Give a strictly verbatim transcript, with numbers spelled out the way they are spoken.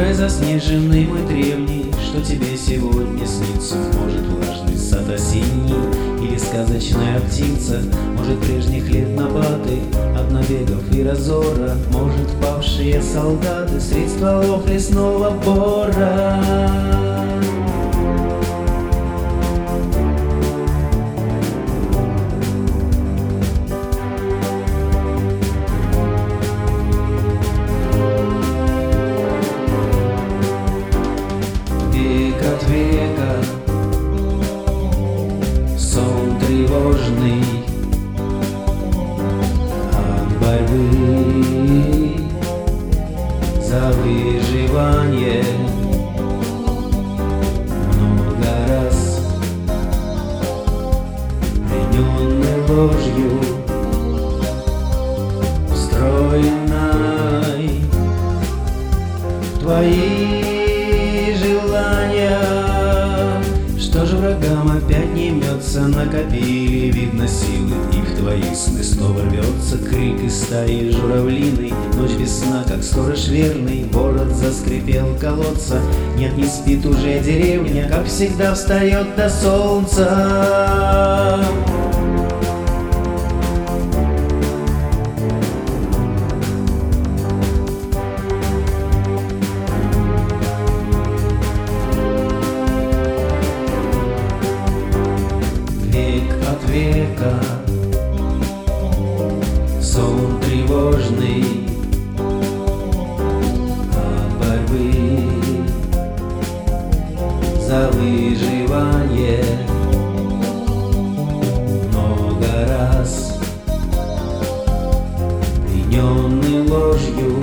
Край заснеженный мой древний, что тебе сегодня снится? Может, влажный сад осенний или сказочная птица? Может, прежних лет набаты от набегов и разора? Может, павшие солдаты средь стволов лесного бора? От века сон тревожный от борьбы за выживание. Много раз плененный ложью встроенной в твои желания. Что же врагам опять не имется? Накопили, видно, силы, и в твои сны снова рвется крик из стаи журавлиной. Ночь весна, как сторож верный, ворот заскрипел колодца. Нет, не спит уже деревня, как всегда встает до солнца. От века сон тревожный от борьбы за выживание. Много раз плененный ложью